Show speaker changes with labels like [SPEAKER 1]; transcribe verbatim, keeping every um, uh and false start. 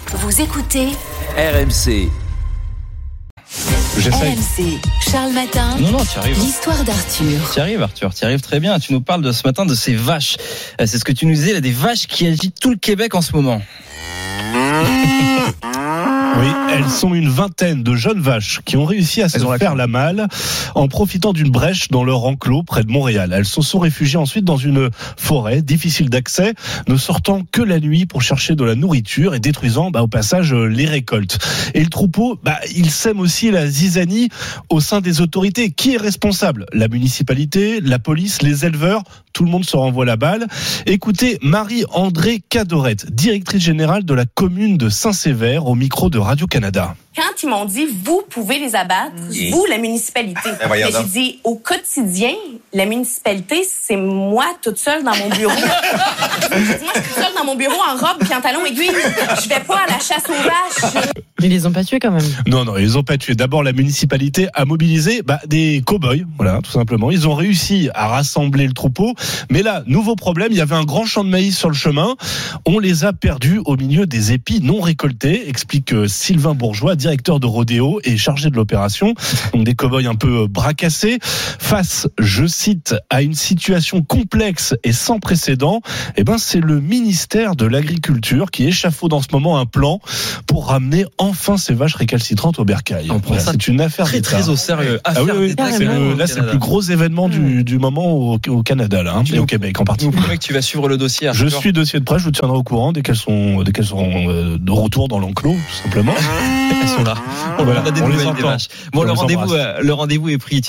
[SPEAKER 1] Vous écoutez
[SPEAKER 2] R M C.
[SPEAKER 1] J'essaye. R M C, Charles Matin.
[SPEAKER 3] Non, non, tu arrives.
[SPEAKER 1] L'histoire d'Arthur.
[SPEAKER 3] Tu arrives, Arthur, tu arrives très bien. Tu nous parles de ce matin de ces vaches. C'est ce que tu nous disais, il y a des vaches qui agitent tout le Québec en ce moment.
[SPEAKER 4] Oui, elles sont une vingtaine de jeunes vaches qui ont réussi à se faire la malle en profitant d'une brèche dans leur enclos près de Montréal. Elles se sont réfugiées ensuite dans une forêt difficile d'accès, ne sortant que la nuit pour chercher de la nourriture et détruisant bah, au passage les récoltes. Et le troupeau, bah, il sème aussi la zizanie au sein des autorités. Qui est responsable ? La municipalité, la police, les éleveurs, tout le monde se renvoie la balle. Écoutez Marie-André Cadorette, directrice générale de la commune de Saint-Sévère, au micro de Radio-Canada.
[SPEAKER 5] Quand ils m'ont dit, vous pouvez les abattre, mmh. vous, la municipalité. Ben, mais j'ai dit, au quotidien, la municipalité, c'est moi toute seule dans mon bureau. J'ai dit, moi, je suis toute seule dans mon bureau en robe puis en talons aiguilles. Je vais pas à la chasse aux vaches.
[SPEAKER 6] Mais ils les ont pas tués quand même.
[SPEAKER 4] Non, non, ils les ont pas tués. D'abord, la municipalité a mobilisé bah, des cow-boys, voilà, tout simplement. Ils ont réussi à rassembler le troupeau. Mais là, nouveau problème, il y avait un grand champ de maïs sur le chemin. On les a perdus au milieu des épis non récoltés, explique Sylvain Bourgeois, directeur de rodéo et chargé de l'opération. Donc des cow-boys un peu bras cassés. Face, je cite, à une situation complexe et sans précédent, eh ben, c'est le ministère de l'Agriculture qui échafaude en ce moment un plan pour ramener enfin ces vaches récalcitrantes au bercail.
[SPEAKER 3] On prend
[SPEAKER 4] voilà,
[SPEAKER 3] ça
[SPEAKER 4] c'est une affaire
[SPEAKER 3] très,
[SPEAKER 4] d'État.
[SPEAKER 3] très au sérieux.
[SPEAKER 4] Ah oui, oui, c'est le, là, c'est le plus gros événement du, du moment au, au Canada, là, hein, et au Québec en particulier.
[SPEAKER 3] Vous que tu vas suivre le dossier.
[SPEAKER 4] Je suis dossier de presse, je vous tiendrai au courant dès qu'elles sont, dès qu'elles seront euh, de retour dans l'enclos, tout simplement.
[SPEAKER 3] Elles sont là. On,
[SPEAKER 4] voilà,
[SPEAKER 3] a des
[SPEAKER 4] on
[SPEAKER 3] nouvelles
[SPEAKER 4] les
[SPEAKER 3] des vaches. Bon, le rendez-vous, le rendez-vous est pris.